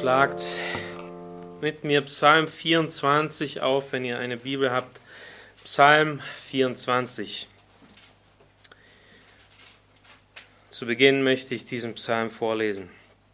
Schlagt mit mir Psalm 24 auf, wenn ihr eine Bibel habt. Psalm 24. Zu Beginn möchte ich diesen Psalm vorlesen.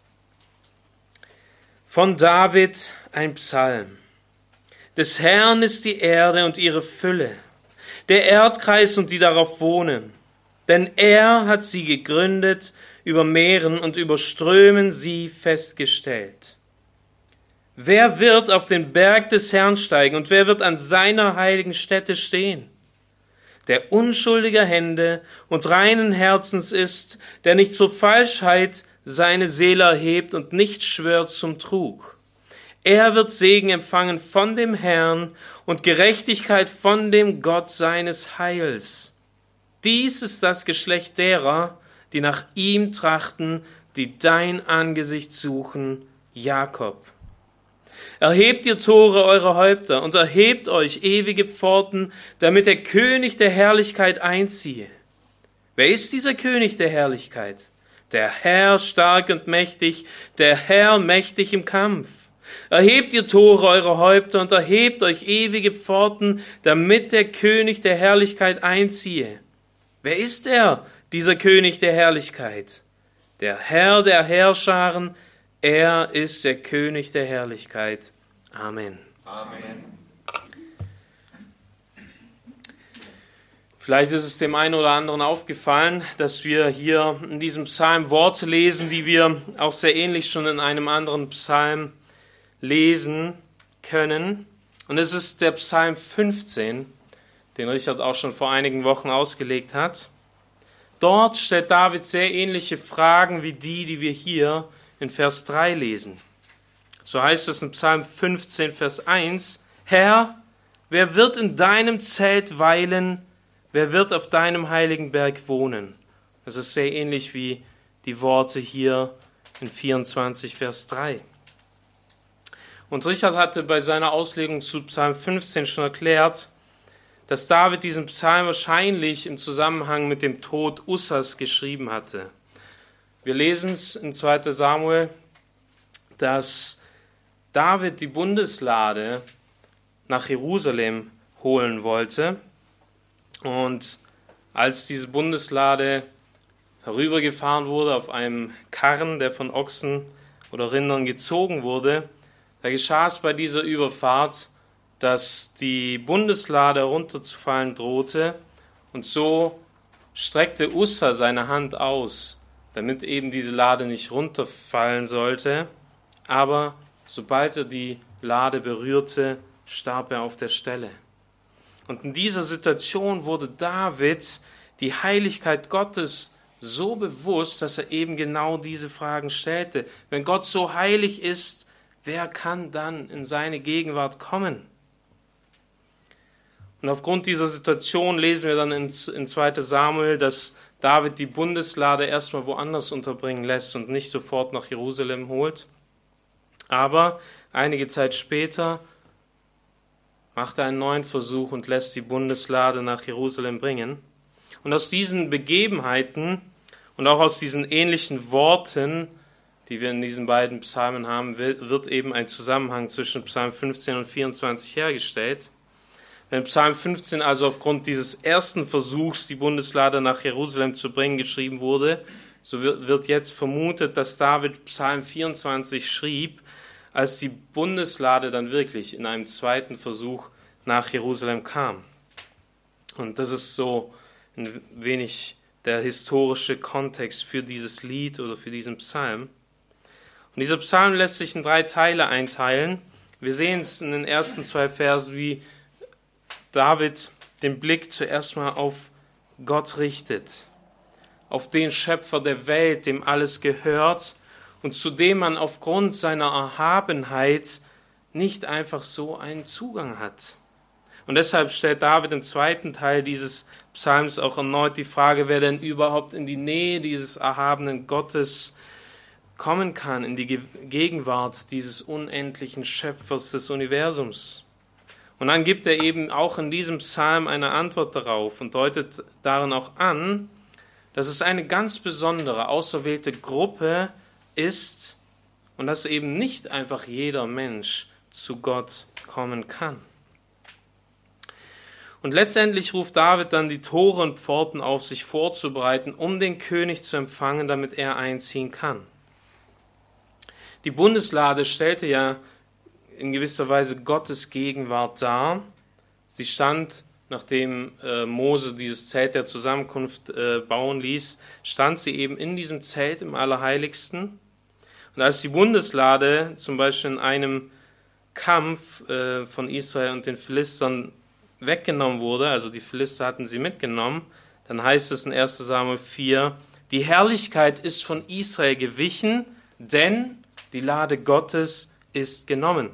Von David ein Psalm. Des Herrn ist die Erde und ihre Fülle, der Erdkreis und die darauf wohnen. Denn er hat sie gegründet über Meeren und über Strömen sie festgestellt. Wer wird auf den Berg des Herrn steigen und wer wird an seiner heiligen Stätte stehen? Der unschuldiger Hände und reinen Herzens ist, der nicht zur Falschheit seine Seele erhebt und nicht schwört zum Trug. Er wird Segen empfangen von dem Herrn und Gerechtigkeit von dem Gott seines Heils. Dies ist das Geschlecht derer, die nach ihm trachten, die dein Angesicht suchen, Jakob. Erhebt ihr Tore eure Häupter und erhebt euch ewige Pforten, damit der König der Herrlichkeit einziehe. Wer ist dieser König der Herrlichkeit? Der Herr stark und mächtig, der Herr mächtig im Kampf. Erhebt ihr Tore eure Häupter und erhebt euch ewige Pforten, damit der König der Herrlichkeit einziehe. Wer ist er, dieser König der Herrlichkeit? Der Herr der Heerscharen, er ist der König der Herrlichkeit. Amen. Amen. Vielleicht ist es dem einen oder anderen aufgefallen, dass wir hier in diesem Psalm Worte lesen, die wir auch sehr ähnlich schon in einem anderen Psalm lesen können. Und es ist der Psalm 15, den Richard auch schon vor einigen Wochen ausgelegt hat. Dort stellt David sehr ähnliche Fragen wie die wir hier in Vers 3 lesen. So heißt es in Psalm 15, Vers 1, Herr, wer wird in deinem Zelt weilen, wer wird auf deinem heiligen Berg wohnen? Das ist sehr ähnlich wie die Worte hier in 24, Vers 3. Und Richard hatte bei seiner Auslegung zu Psalm 15 schon erklärt, dass David diesen Psalm wahrscheinlich im Zusammenhang mit dem Tod Ussas geschrieben hatte. Wir lesen es in 2. Samuel, dass David die Bundeslade nach Jerusalem holen wollte. Und als diese Bundeslade herübergefahren wurde auf einem Karren, der von Ochsen oder Rindern gezogen wurde, da geschah es bei dieser Überfahrt, dass die Bundeslade herunterzufallen drohte und so streckte Ussa seine Hand aus, damit eben diese Lade nicht runterfallen sollte, aber sobald er die Lade berührte, starb er auf der Stelle. Und in dieser Situation wurde David die Heiligkeit Gottes so bewusst, dass er eben genau diese Fragen stellte. Wenn Gott so heilig ist, wer kann dann in seine Gegenwart kommen? Und aufgrund dieser Situation lesen wir dann in 2. Samuel, dass David die Bundeslade erstmal woanders unterbringen lässt und nicht sofort nach Jerusalem holt. Aber einige Zeit später macht er einen neuen Versuch und lässt die Bundeslade nach Jerusalem bringen. Und aus diesen Begebenheiten und auch aus diesen ähnlichen Worten, die wir in diesen beiden Psalmen haben, wird eben ein Zusammenhang zwischen Psalm 15 und 24 hergestellt. Wenn Psalm 15 also aufgrund dieses ersten Versuchs, die Bundeslade nach Jerusalem zu bringen, geschrieben wurde, so wird jetzt vermutet, dass David Psalm 24 schrieb, als die Bundeslade dann wirklich in einem zweiten Versuch nach Jerusalem kam. Und das ist so ein wenig der historische Kontext für dieses Lied oder für diesen Psalm. Und dieser Psalm lässt sich in 3 Teile einteilen. Wir sehen es in den ersten 2 Versen, wie David den Blick zuerst mal auf Gott richtet, auf den Schöpfer der Welt, dem alles gehört und zu dem man aufgrund seiner Erhabenheit nicht einfach so einen Zugang hat. Und deshalb stellt David im zweiten Teil dieses Psalms auch erneut die Frage, wer denn überhaupt in die Nähe dieses erhabenen Gottes kommen kann, in die Gegenwart dieses unendlichen Schöpfers des Universums. Und dann gibt er eben auch in diesem Psalm eine Antwort darauf und deutet darin auch an, dass es eine ganz besondere, auserwählte Gruppe ist, und dass eben nicht einfach jeder Mensch zu Gott kommen kann. Und letztendlich ruft David dann die Tore und Pforten auf, sich vorzubereiten, um den König zu empfangen, damit er einziehen kann. Die Bundeslade stellte ja in gewisser Weise Gottes Gegenwart dar. Sie stand, nachdem Mose dieses Zelt der Zusammenkunft bauen ließ, stand sie eben in diesem Zelt im Allerheiligsten. Und als die Bundeslade zum Beispiel in einem Kampf von Israel und den Philistern weggenommen wurde, also die Philister hatten sie mitgenommen, dann heißt es in 1. Samuel 4, die Herrlichkeit ist von Israel gewichen, denn die Lade Gottes ist genommen.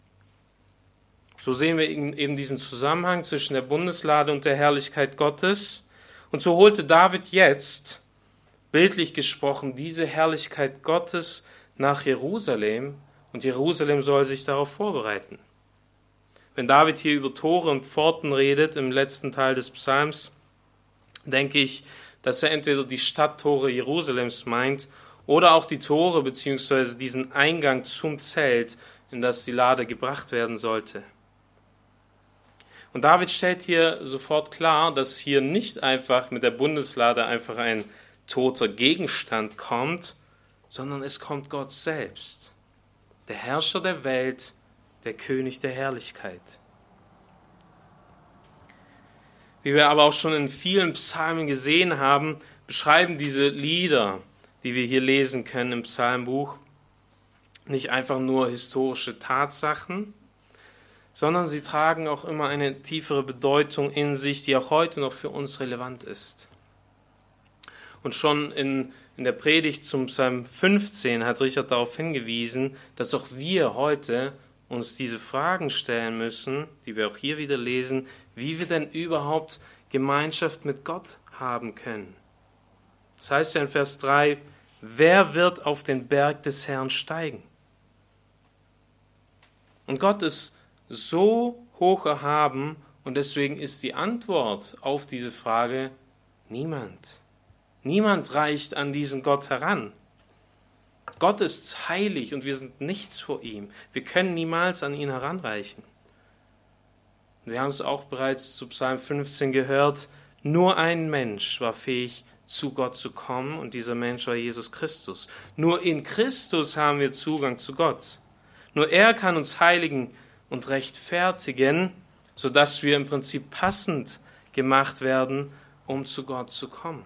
So sehen wir eben diesen Zusammenhang zwischen der Bundeslade und der Herrlichkeit Gottes. Und so holte David jetzt, bildlich gesprochen, diese Herrlichkeit Gottes nach Jerusalem, und Jerusalem soll sich darauf vorbereiten. Wenn David hier über Tore und Pforten redet, im letzten Teil des Psalms, denke ich, dass er entweder die Stadttore Jerusalems meint oder auch die Tore bzw. diesen Eingang zum Zelt, in das die Lade gebracht werden sollte. Und David stellt hier sofort klar, dass hier nicht einfach mit der Bundeslade einfach ein toter Gegenstand kommt, sondern es kommt Gott selbst, der Herrscher der Welt, der König der Herrlichkeit. Wie wir aber auch schon in vielen Psalmen gesehen haben, beschreiben diese Lieder, die wir hier lesen können im Psalmbuch, nicht einfach nur historische Tatsachen, sondern sie tragen auch immer eine tiefere Bedeutung in sich, die auch heute noch für uns relevant ist. Und schon in der Predigt zum Psalm 15 hat Richard darauf hingewiesen, dass auch wir heute uns diese Fragen stellen müssen, die wir auch hier wieder lesen, wie wir denn überhaupt Gemeinschaft mit Gott haben können. Das heißt ja in Vers 3, wer wird auf den Berg des Herrn steigen? Und Gott ist so hoch erhaben und deswegen ist die Antwort auf diese Frage niemand. Niemand reicht an diesen Gott heran. Gott ist heilig und wir sind nichts vor ihm. Wir können niemals an ihn heranreichen. Wir haben es auch bereits zu Psalm 15 gehört, nur ein Mensch war fähig, zu Gott zu kommen und dieser Mensch war Jesus Christus. Nur in Christus haben wir Zugang zu Gott. Nur er kann uns heiligen und rechtfertigen, sodass wir im Prinzip passend gemacht werden, um zu Gott zu kommen.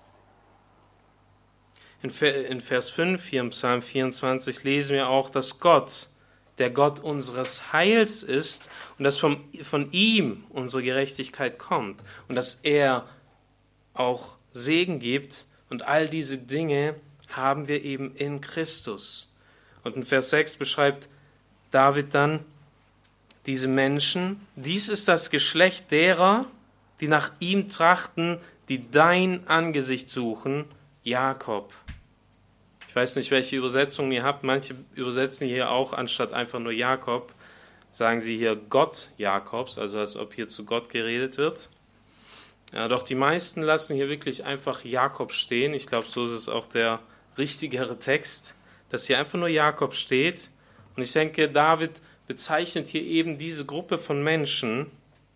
In Vers 5 hier im Psalm 24 lesen wir auch, dass Gott, der Gott unseres Heils ist und dass von ihm unsere Gerechtigkeit kommt und dass er auch Segen gibt und all diese Dinge haben wir eben in Christus. Und in Vers 6 beschreibt David dann diese Menschen, dies ist das Geschlecht derer, die nach ihm trachten, die dein Angesicht suchen, Jakob. Ich weiß nicht, welche Übersetzungen ihr habt. Manche übersetzen hier auch, anstatt einfach nur Jakob, sagen sie hier Gott Jakobs, also als ob hier zu Gott geredet wird. Ja, doch die meisten lassen hier wirklich einfach Jakob stehen. Ich glaube, so ist es auch der richtigere Text, dass hier einfach nur Jakob steht. Und ich denke, David bezeichnet hier eben diese Gruppe von Menschen,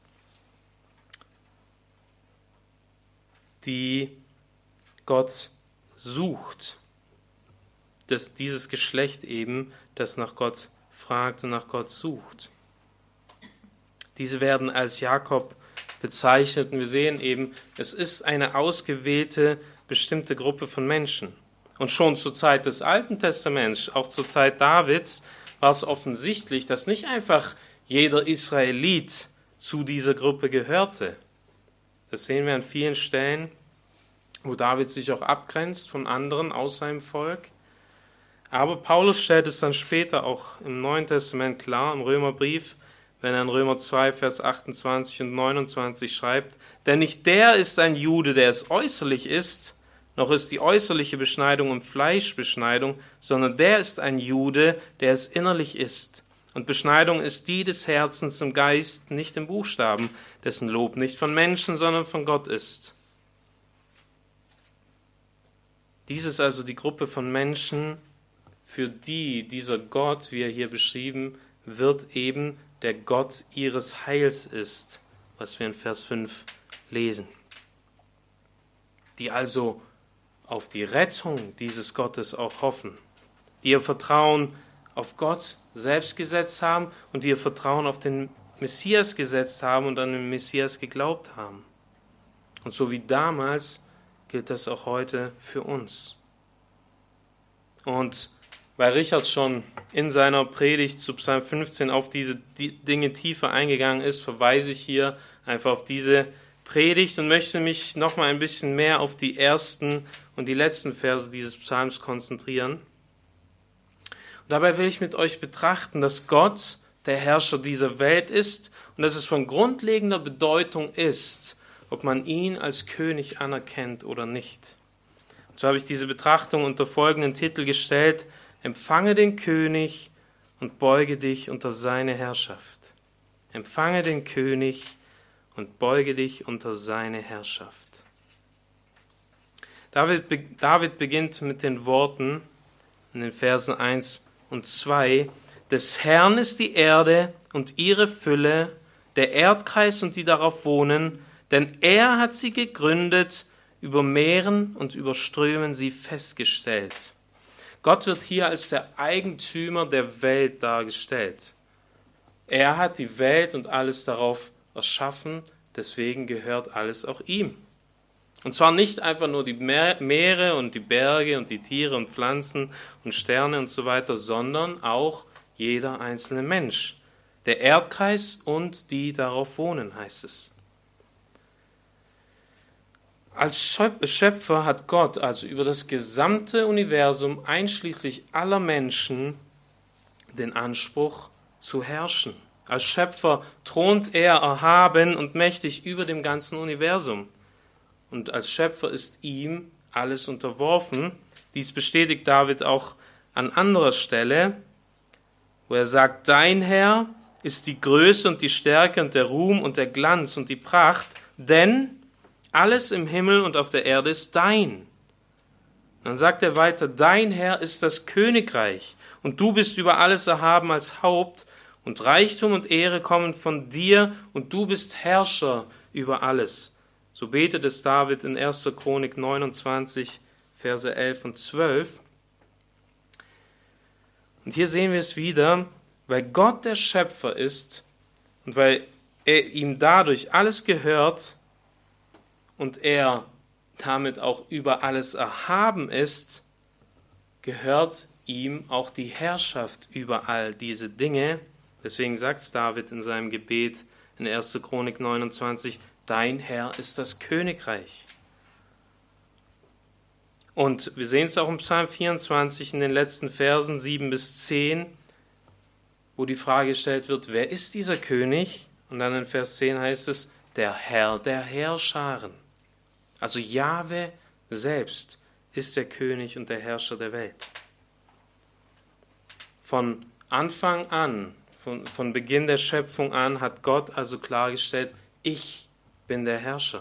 die Gott sucht. Dieses Geschlecht eben, das nach Gott fragt und nach Gott sucht. Diese werden als Jakob bezeichnet und wir sehen eben, es ist eine ausgewählte, bestimmte Gruppe von Menschen. Und schon zur Zeit des Alten Testaments, auch zur Zeit Davids, war es offensichtlich, dass nicht einfach jeder Israelit zu dieser Gruppe gehörte. Das sehen wir an vielen Stellen, wo David sich auch abgrenzt von anderen aus seinem Volk. Aber Paulus stellt es dann später auch im Neuen Testament klar, im Römerbrief, wenn er in Römer 2, Vers 28 und 29 schreibt, denn nicht der ist ein Jude, der es äußerlich ist, noch ist die äußerliche Beschneidung im Fleisch Beschneidung, sondern der ist ein Jude, der es innerlich ist. Und Beschneidung ist die des Herzens im Geist, nicht im Buchstaben, dessen Lob nicht von Menschen, sondern von Gott ist. Dies ist also die Gruppe von Menschen, für dieser Gott, wie er hier beschrieben wird, eben der Gott ihres Heils ist, was wir in Vers 5 lesen. Die also auf die Rettung dieses Gottes auch hoffen, die ihr Vertrauen auf Gott selbst gesetzt haben und die ihr Vertrauen auf den Messias gesetzt haben und an den Messias geglaubt haben. Und so wie damals gilt das auch heute für uns. Und weil Richard schon in seiner Predigt zu Psalm 15 auf diese Dinge tiefer eingegangen ist, verweise ich hier einfach auf diese Predigt und möchte mich nochmal ein bisschen mehr auf die ersten und die letzten Verse dieses Psalms konzentrieren. Und dabei will ich mit euch betrachten, dass Gott der Herrscher dieser Welt ist und dass es von grundlegender Bedeutung ist, ob man ihn als König anerkennt oder nicht. Und so habe ich diese Betrachtung unter folgenden Titel gestellt: Empfange den König und beuge dich unter seine Herrschaft. Empfange den König und beuge dich unter seine Herrschaft. David beginnt mit den Worten in den Versen 1 und 2: Des Herrn ist die Erde und ihre Fülle, der Erdkreis und die darauf wohnen, denn er hat sie gegründet, über Meeren und über Strömen sie festgestellt. Gott wird hier als der Eigentümer der Welt dargestellt. Er hat die Welt und alles darauf erschaffen, deswegen gehört alles auch ihm. Und zwar nicht einfach nur die Meere und die Berge und die Tiere und Pflanzen und Sterne und so weiter, sondern auch jeder einzelne Mensch. Der Erdkreis und die darauf wohnen, heißt es. Als Schöpfer hat Gott also über das gesamte Universum, einschließlich aller Menschen, den Anspruch zu herrschen. Als Schöpfer thront er erhaben und mächtig über dem ganzen Universum. Und als Schöpfer ist ihm alles unterworfen. Dies bestätigt David auch an anderer Stelle, wo er sagt: Dein Herr ist die Größe und die Stärke und der Ruhm und der Glanz und die Pracht, denn alles im Himmel und auf der Erde ist dein. Dann sagt er weiter: Dein Herr ist das Königreich und du bist über alles erhaben als Haupt und Reichtum und Ehre kommen von dir und du bist Herrscher über alles. So betet es David in 1. Chronik 29, Verse 11 und 12. Und hier sehen wir es wieder, weil Gott der Schöpfer ist und weil ihm dadurch alles gehört und er damit auch über alles erhaben ist, gehört ihm auch die Herrschaft über all diese Dinge. Deswegen sagt es David in seinem Gebet in 1. Chronik 29, Dein Herr ist das Königreich. Und wir sehen es auch im Psalm 24 in den letzten Versen 7 bis 10, wo die Frage gestellt wird: Wer ist dieser König? Und dann in Vers 10 heißt es: Der Herr der Heerscharen. Also Jahwe selbst ist der König und der Herrscher der Welt. Von Anfang an, von Beginn der Schöpfung an, hat Gott also klargestellt: Ich bin der Herrscher.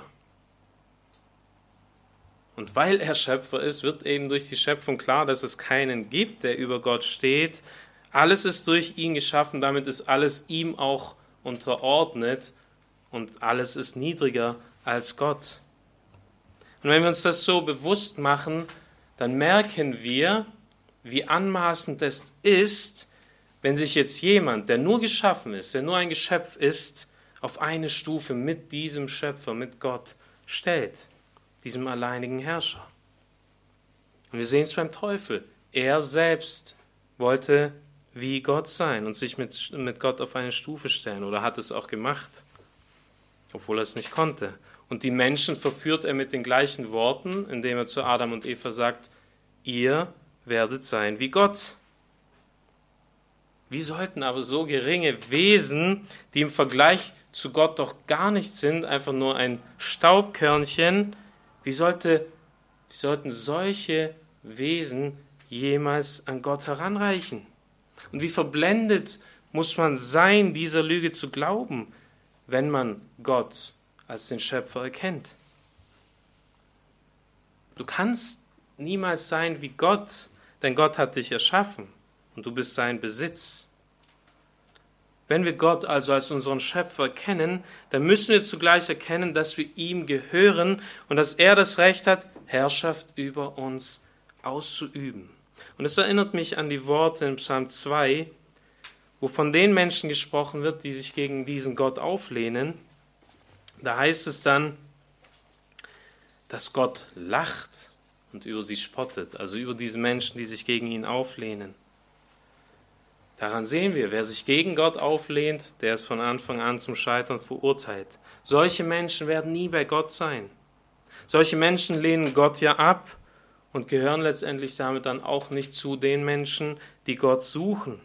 Und weil er Schöpfer ist, wird eben durch die Schöpfung klar, dass es keinen gibt, der über Gott steht. Alles ist durch ihn geschaffen, damit ist alles ihm auch unterordnet und alles ist niedriger als Gott. Und wenn wir uns das so bewusst machen, dann merken wir, wie anmaßend es ist, wenn sich jetzt jemand, der nur geschaffen ist, der nur ein Geschöpf ist, auf eine Stufe mit diesem Schöpfer, mit Gott stellt, diesem alleinigen Herrscher. Und wir sehen es beim Teufel. Er selbst wollte wie Gott sein und sich mit Gott auf eine Stufe stellen oder hat es auch gemacht, obwohl er es nicht konnte. Und die Menschen verführt er mit den gleichen Worten, indem er zu Adam und Eva sagt: Ihr werdet sein wie Gott. Wie sollten aber so geringe Wesen, die im Vergleich zu Gott doch gar nichts sind, einfach nur ein Staubkörnchen, wie sollten solche Wesen jemals an Gott heranreichen? Und wie verblendet muss man sein, dieser Lüge zu glauben, wenn man Gott als den Schöpfer erkennt? Du kannst niemals sein wie Gott, denn Gott hat dich erschaffen und du bist sein Besitz. Wenn wir Gott also als unseren Schöpfer kennen, dann müssen wir zugleich erkennen, dass wir ihm gehören und dass er das Recht hat, Herrschaft über uns auszuüben. Und es erinnert mich an die Worte in Psalm 2, wo von den Menschen gesprochen wird, die sich gegen diesen Gott auflehnen. Da heißt es dann, dass Gott lacht und über sie spottet, also über diese Menschen, die sich gegen ihn auflehnen. Daran sehen wir, wer sich gegen Gott auflehnt, der ist von Anfang an zum Scheitern verurteilt. Solche Menschen werden nie bei Gott sein. Solche Menschen lehnen Gott ja ab und gehören letztendlich damit dann auch nicht zu den Menschen, die Gott suchen.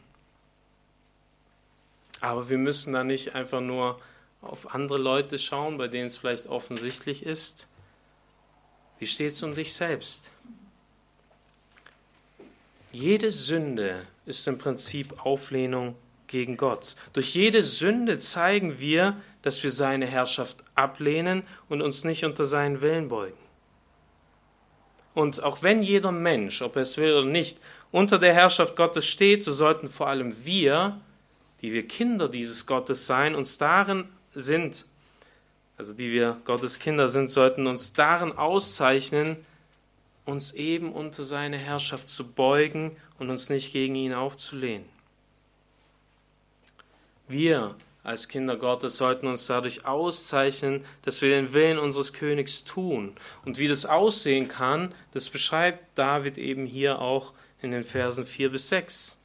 Aber wir müssen da nicht einfach nur auf andere Leute schauen, bei denen es vielleicht offensichtlich ist. Wie steht es um dich selbst? Jede Sünde ist im Prinzip Auflehnung gegen Gott. Durch jede Sünde zeigen wir, dass wir seine Herrschaft ablehnen und uns nicht unter seinen Willen beugen. Und auch wenn jeder Mensch, ob er es will oder nicht, unter der Herrschaft Gottes steht, so sollten vor allem wir, die wir Kinder dieses Gottes sein, uns darin sind, also die wir Gottes Kinder sind, sollten uns darin auszeichnen, uns eben unter seine Herrschaft zu beugen und uns nicht gegen ihn aufzulehnen. Wir als Kinder Gottes sollten uns dadurch auszeichnen, dass wir den Willen unseres Königs tun. Und wie das aussehen kann, das beschreibt David eben hier auch in den Versen 4 bis 6.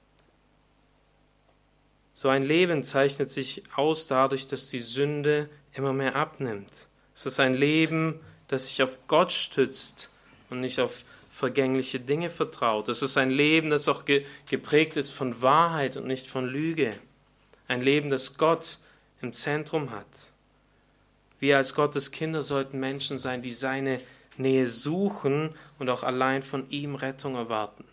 So ein Leben zeichnet sich aus dadurch, dass die Sünde immer mehr abnimmt. Es ist ein Leben, das sich auf Gott stützt und nicht auf vergängliche Dinge vertraut. Es ist ein Leben, das auch geprägt ist von Wahrheit und nicht von Lüge. Ein Leben, das Gott im Zentrum hat. Wir als Gottes Kinder sollten Menschen sein, die seine Nähe suchen und auch allein von ihm Rettung erwarten.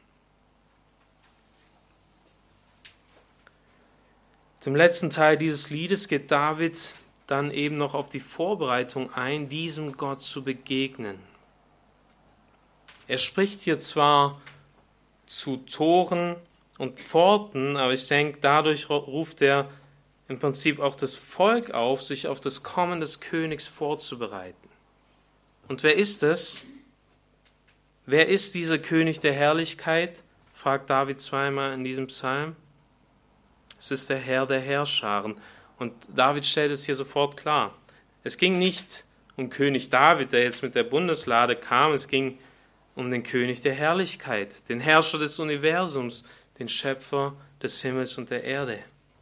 Im letzten Teil dieses Liedes geht David dann eben noch auf die Vorbereitung ein, diesem Gott zu begegnen. Er spricht hier zwar zu Toren und Pforten, aber ich denke, dadurch ruft er im Prinzip auch das Volk auf, sich auf das Kommen des Königs vorzubereiten. Und wer ist es? Wer ist dieser König der Herrlichkeit? Fragt David zweimal in diesem Psalm. Es ist der Herr der Heerscharen. Und David stellt es hier sofort klar. Es ging nicht um König David, der jetzt mit der Bundeslade kam, es ging um den König der Herrlichkeit, den Herrscher des Universums, den Schöpfer des Himmels und der Erde.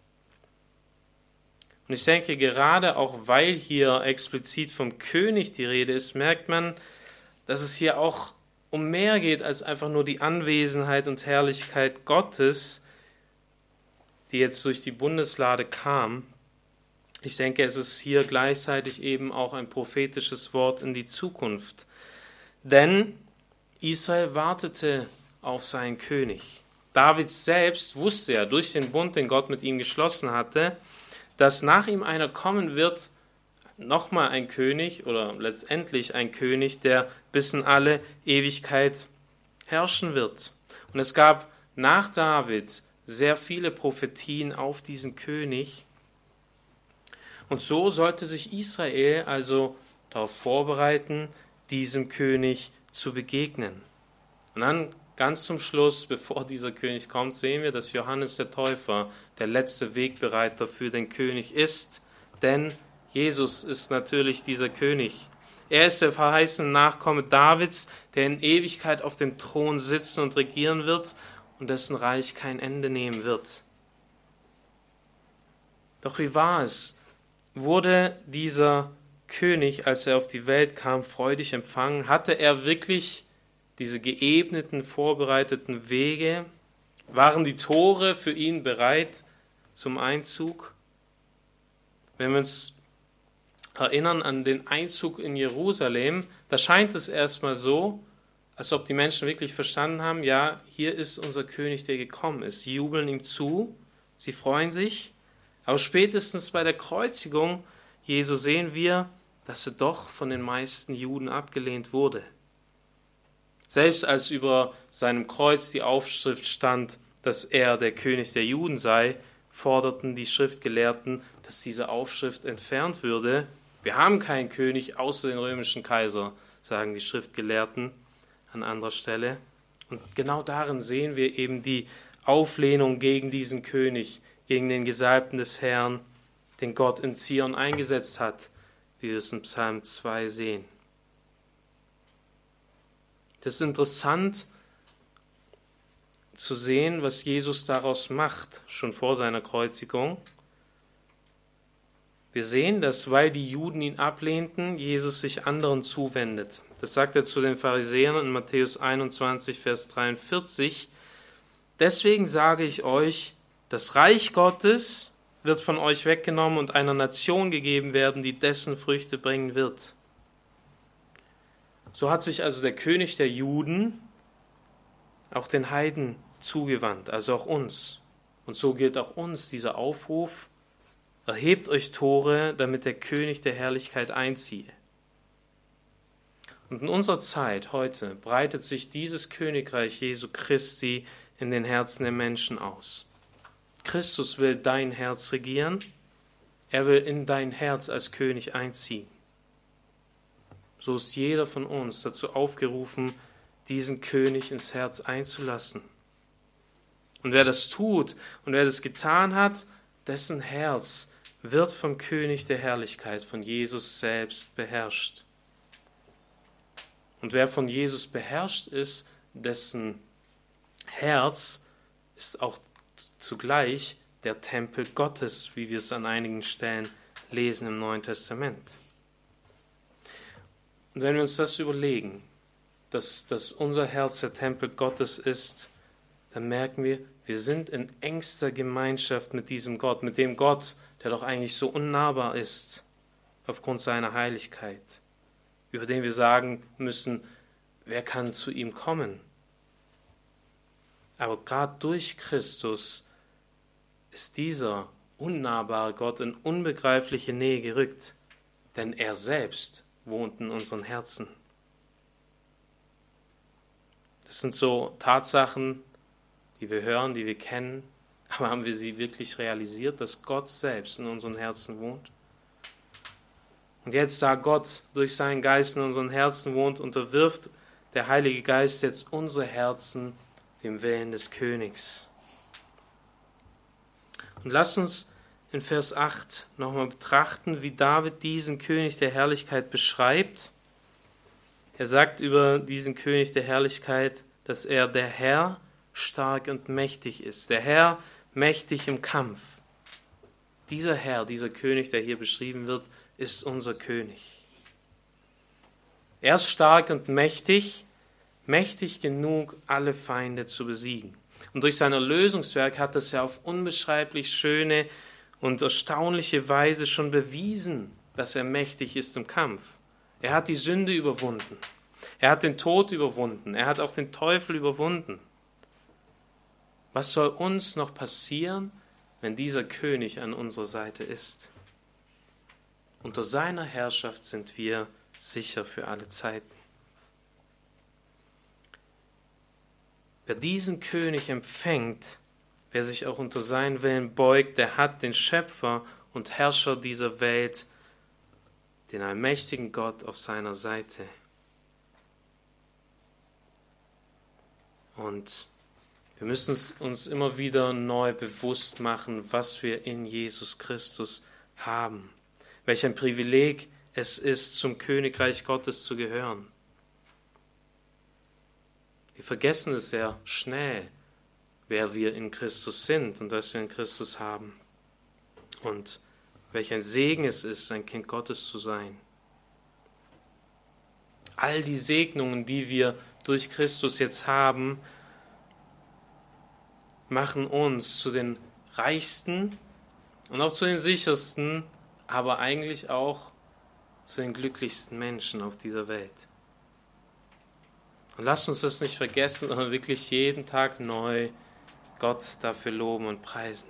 Und ich denke, gerade auch weil hier explizit vom König die Rede ist, merkt man, dass es hier auch um mehr geht als einfach nur die Anwesenheit und Herrlichkeit Gottes, die jetzt durch die Bundeslade kam. Ich denke, es ist hier gleichzeitig eben auch ein prophetisches Wort in die Zukunft. Denn Israel wartete auf seinen König. David selbst wusste ja durch den Bund, den Gott mit ihm geschlossen hatte, dass nach ihm einer kommen wird, nochmal ein König oder letztendlich ein König, der bis in alle Ewigkeit herrschen wird. Und es gab nach David sehr viele Prophetien auf diesen König. Und so sollte sich Israel also darauf vorbereiten, diesem König zu begegnen. Und dann ganz zum Schluss, bevor dieser König kommt, sehen wir, dass Johannes der Täufer der letzte Wegbereiter für den König ist, denn Jesus ist natürlich dieser König. Er ist der verheißene Nachkomme Davids, der in Ewigkeit auf dem Thron sitzen und regieren wird und dessen Reich kein Ende nehmen wird. Doch wie war es? Wurde dieser König, als er auf die Welt kam, freudig empfangen? Hatte er wirklich diese geebneten, vorbereiteten Wege? Waren die Tore für ihn bereit zum Einzug? Wenn wir uns erinnern an den Einzug in Jerusalem, da scheint es erstmal so, als ob die Menschen wirklich verstanden haben, ja, hier ist unser König, der gekommen ist. Sie jubeln ihm zu, sie freuen sich, aber spätestens bei der Kreuzigung Jesu sehen wir, dass er doch von den meisten Juden abgelehnt wurde. Selbst als über seinem Kreuz die Aufschrift stand, dass er der König der Juden sei, forderten die Schriftgelehrten, dass diese Aufschrift entfernt würde. Wir haben keinen König außer den römischen Kaiser, sagen die Schriftgelehrten an anderer Stelle. Und genau darin sehen wir eben die Auflehnung gegen diesen König, gegen den Gesalbten des Herrn, den Gott in Zion eingesetzt hat, wie wir es in Psalm 2 sehen. Das ist interessant zu sehen, was Jesus daraus macht, schon vor seiner Kreuzigung. Wir sehen, dass, weil die Juden ihn ablehnten, Jesus sich anderen zuwendet. Das sagt er zu den Pharisäern in Matthäus 21, Vers 43. Deswegen sage ich euch, das Reich Gottes wird von euch weggenommen und einer Nation gegeben werden, die dessen Früchte bringen wird. So hat sich also der König der Juden auch den Heiden zugewandt, also auch uns. Und so gilt auch uns dieser Aufruf: Erhebt euch Tore, damit der König der Herrlichkeit einziehe. Und in unserer Zeit heute breitet sich dieses Königreich Jesu Christi in den Herzen der Menschen aus. Christus will dein Herz regieren. Er will in dein Herz als König einziehen. So ist jeder von uns dazu aufgerufen, diesen König ins Herz einzulassen. Und wer das tut und wer das getan hat, dessen Herz wird vom König der Herrlichkeit, von Jesus selbst beherrscht. Und wer von Jesus beherrscht ist, dessen Herz ist auch zugleich der Tempel Gottes, wie wir es an einigen Stellen lesen im Neuen Testament. Und wenn wir uns das überlegen, dass unser Herz der Tempel Gottes ist, dann merken wir, wir sind in engster Gemeinschaft mit diesem Gott, mit dem Gott, der doch eigentlich so unnahbar ist, aufgrund seiner Heiligkeit, über den wir sagen müssen, wer kann zu ihm kommen? Aber gerade durch Christus ist dieser unnahbare Gott in unbegreifliche Nähe gerückt, denn er selbst wohnt in unseren Herzen. Das sind so Tatsachen, die wir hören, die wir kennen, aber haben wir sie wirklich realisiert, dass Gott selbst in unseren Herzen wohnt? Und jetzt, da Gott durch seinen Geist in unseren Herzen wohnt, unterwirft der Heilige Geist jetzt unsere Herzen dem Willen des Königs. Und lasst uns in Vers 8 nochmal betrachten, wie David diesen König der Herrlichkeit beschreibt. Er sagt über diesen König der Herrlichkeit, dass er der Herr stark und mächtig ist. Der Herr mächtig im Kampf. Dieser Herr, dieser König, der hier beschrieben wird, ist unser König. Er ist stark und mächtig, mächtig genug, alle Feinde zu besiegen. Und durch sein Erlösungswerk hat es ja auf unbeschreiblich schöne und erstaunliche Weise schon bewiesen, dass er mächtig ist im Kampf. Er hat die Sünde überwunden. Er hat den Tod überwunden. Er hat auch den Teufel überwunden. Was soll uns noch passieren, wenn dieser König an unserer Seite ist? Unter seiner Herrschaft sind wir sicher für alle Zeiten. Wer diesen König empfängt, wer sich auch unter seinen Willen beugt, der hat den Schöpfer und Herrscher dieser Welt, den allmächtigen Gott, auf seiner Seite. Und wir müssen uns immer wieder neu bewusst machen, was wir in Jesus Christus haben. Welch ein Privileg es ist, zum Königreich Gottes zu gehören. Wir vergessen es sehr schnell, wer wir in Christus sind und was wir in Christus haben. Und welch ein Segen es ist, ein Kind Gottes zu sein. All die Segnungen, die wir durch Christus jetzt haben, machen uns zu den reichsten und auch zu den sichersten, aber eigentlich auch zu den glücklichsten Menschen auf dieser Welt. Und lasst uns das nicht vergessen, sondern wirklich jeden Tag neu Gott dafür loben und preisen.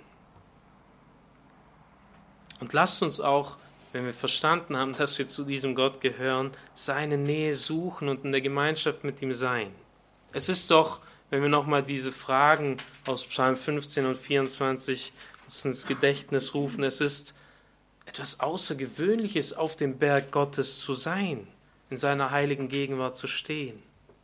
Und lasst uns auch, wenn wir verstanden haben, dass wir zu diesem Gott gehören, seine Nähe suchen und in der Gemeinschaft mit ihm sein. Es ist doch, wenn wir nochmal diese Fragen aus Psalm 15 und 24 uns ins Gedächtnis rufen, es ist etwas Außergewöhnliches, auf dem Berg Gottes zu sein, in seiner heiligen Gegenwart zu stehen.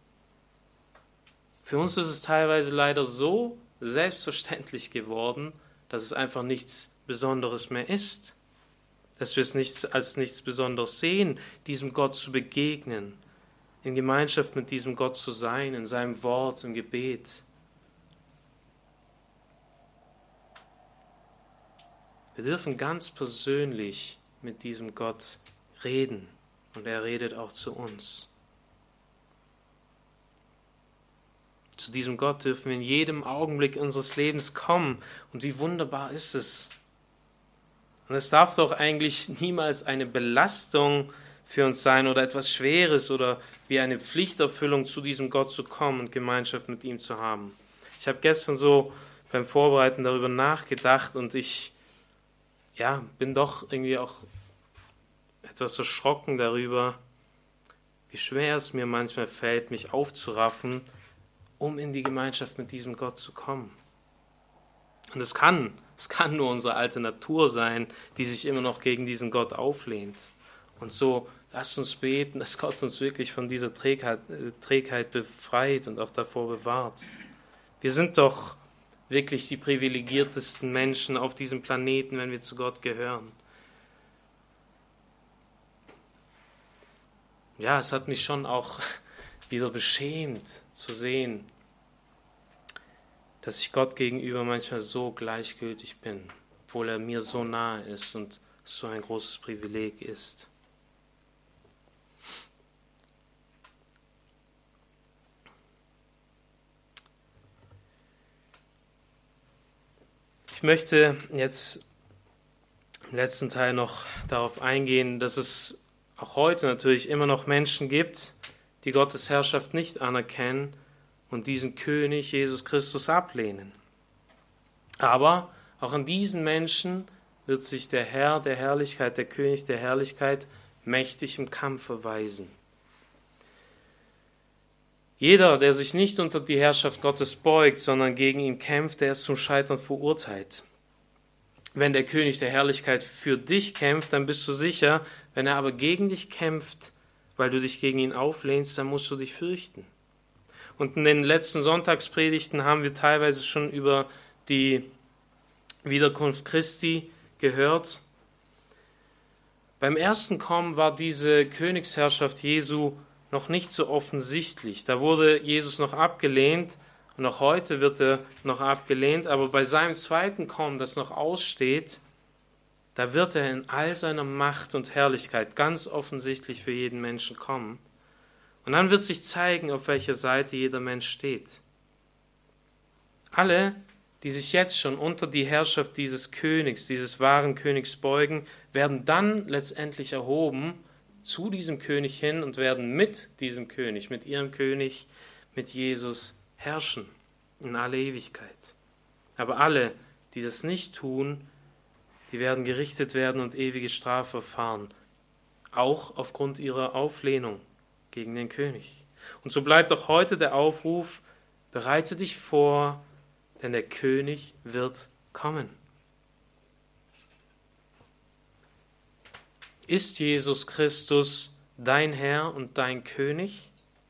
Für uns ist es teilweise leider so selbstverständlich geworden, dass es einfach nichts Besonderes mehr ist, dass wir es als nichts Besonderes sehen, diesem Gott zu begegnen, in Gemeinschaft mit diesem Gott zu sein, in seinem Wort, im Gebet. Wir dürfen ganz persönlich mit diesem Gott reden und er redet auch zu uns. Zu diesem Gott dürfen wir in jedem Augenblick unseres Lebens kommen und wie wunderbar ist es. Und es darf doch eigentlich niemals eine Belastung für uns sein oder etwas Schweres oder wie eine Pflichterfüllung, zu diesem Gott zu kommen und Gemeinschaft mit ihm zu haben. Ich habe gestern so beim Vorbereiten darüber nachgedacht und ich bin doch irgendwie auch etwas erschrocken darüber, wie schwer es mir manchmal fällt, mich aufzuraffen, um in die Gemeinschaft mit diesem Gott zu kommen. Und es kann nur unsere alte Natur sein, die sich immer noch gegen diesen Gott auflehnt. Und so lasst uns beten, dass Gott uns wirklich von dieser Trägheit befreit und auch davor bewahrt. Wir sind doch wirklich die privilegiertesten Menschen auf diesem Planeten, wenn wir zu Gott gehören. Ja, es hat mich schon auch wieder beschämt zu sehen, dass ich Gott gegenüber manchmal so gleichgültig bin, obwohl er mir so nahe ist und so ein großes Privileg ist. Ich möchte jetzt im letzten Teil noch darauf eingehen, dass es auch heute natürlich immer noch Menschen gibt, die Gottes Herrschaft nicht anerkennen und diesen König Jesus Christus ablehnen. Aber auch an diesen Menschen wird sich der Herr der Herrlichkeit, der König der Herrlichkeit, mächtig im Kampf erweisen. Jeder, der sich nicht unter die Herrschaft Gottes beugt, sondern gegen ihn kämpft, der ist zum Scheitern verurteilt. Wenn der König der Herrlichkeit für dich kämpft, dann bist du sicher. Wenn er aber gegen dich kämpft, weil du dich gegen ihn auflehnst, dann musst du dich fürchten. Und in den letzten Sonntagspredigten haben wir teilweise schon über die Wiederkunft Christi gehört. Beim ersten Kommen war diese Königsherrschaft Jesu noch nicht so offensichtlich. Da wurde Jesus noch abgelehnt und auch heute wird er noch abgelehnt, aber bei seinem zweiten Kommen, das noch aussteht, da wird er in all seiner Macht und Herrlichkeit ganz offensichtlich für jeden Menschen kommen. Und dann wird sich zeigen, auf welcher Seite jeder Mensch steht. Alle, die sich jetzt schon unter die Herrschaft dieses Königs, dieses wahren Königs beugen, werden dann letztendlich erhoben zu diesem König hin und werden mit diesem König, mit ihrem König, mit Jesus herrschen in alle Ewigkeit. Aber alle, die das nicht tun, die werden gerichtet werden und ewige Strafe erfahren, auch aufgrund ihrer Auflehnung gegen den König. Und so bleibt auch heute der Aufruf, bereite dich vor, denn der König wird kommen. Ist Jesus Christus dein Herr und dein König?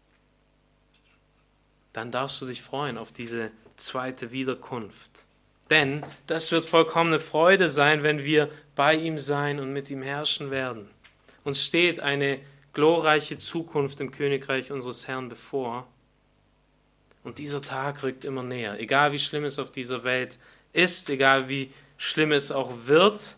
Dann darfst du dich freuen auf diese zweite Wiederkunft. Denn das wird vollkommene Freude sein, wenn wir bei ihm sein und mit ihm herrschen werden. Uns steht eine glorreiche Zukunft im Königreich unseres Herrn bevor. Und dieser Tag rückt immer näher. Egal wie schlimm es auf dieser Welt ist, egal wie schlimm es auch wird,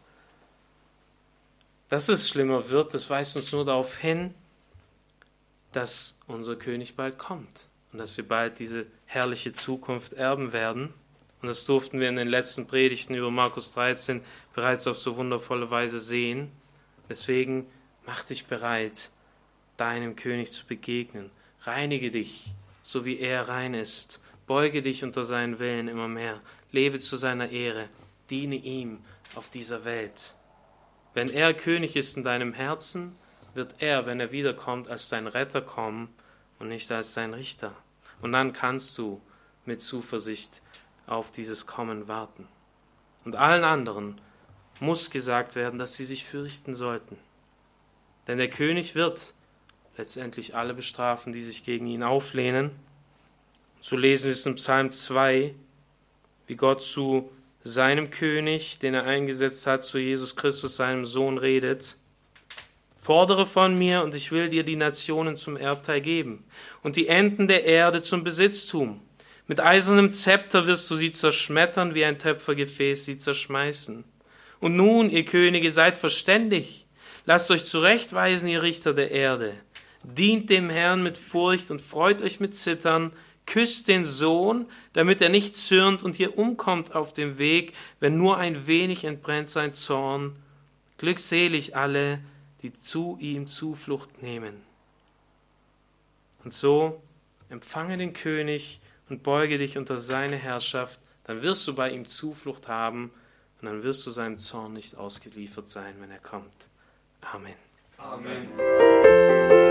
dass es schlimmer wird, das weist uns nur darauf hin, dass unser König bald kommt und dass wir bald diese herrliche Zukunft erben werden. Und das durften wir in den letzten Predigten über Markus 13 bereits auf so wundervolle Weise sehen. Deswegen mach dich bereit, deinem König zu begegnen. Reinige dich, so wie er rein ist. Beuge dich unter seinen Willen immer mehr. Lebe zu seiner Ehre. Diene ihm auf dieser Welt. Wenn er König ist in deinem Herzen, wird er, wenn er wiederkommt, als dein Retter kommen und nicht als dein Richter. Und dann kannst du mit Zuversicht auf dieses Kommen warten. Und allen anderen muss gesagt werden, dass sie sich fürchten sollten. Denn der König wird letztendlich alle bestrafen, die sich gegen ihn auflehnen. So lesen wir es in Psalm 2, wie Gott zu seinem König, den er eingesetzt hat, zu Jesus Christus, seinem Sohn, redet. Fordere von mir, und ich will dir die Nationen zum Erbteil geben und die Enden der Erde zum Besitztum. Mit eisernem Zepter wirst du sie zerschmettern, wie ein Töpfergefäß sie zerschmeißen. Und nun, ihr Könige, seid verständig. Lasst euch zurechtweisen, ihr Richter der Erde. Dient dem Herrn mit Furcht und freut euch mit Zittern. Küsst den Sohn, damit er nicht zürnt und ihr umkommt auf dem Weg, wenn nur ein wenig entbrennt sein Zorn. Glückselig alle, die zu ihm Zuflucht nehmen. Und so empfange den König und beuge dich unter seine Herrschaft, dann wirst du bei ihm Zuflucht haben und dann wirst du seinem Zorn nicht ausgeliefert sein, wenn er kommt. Amen. Amen.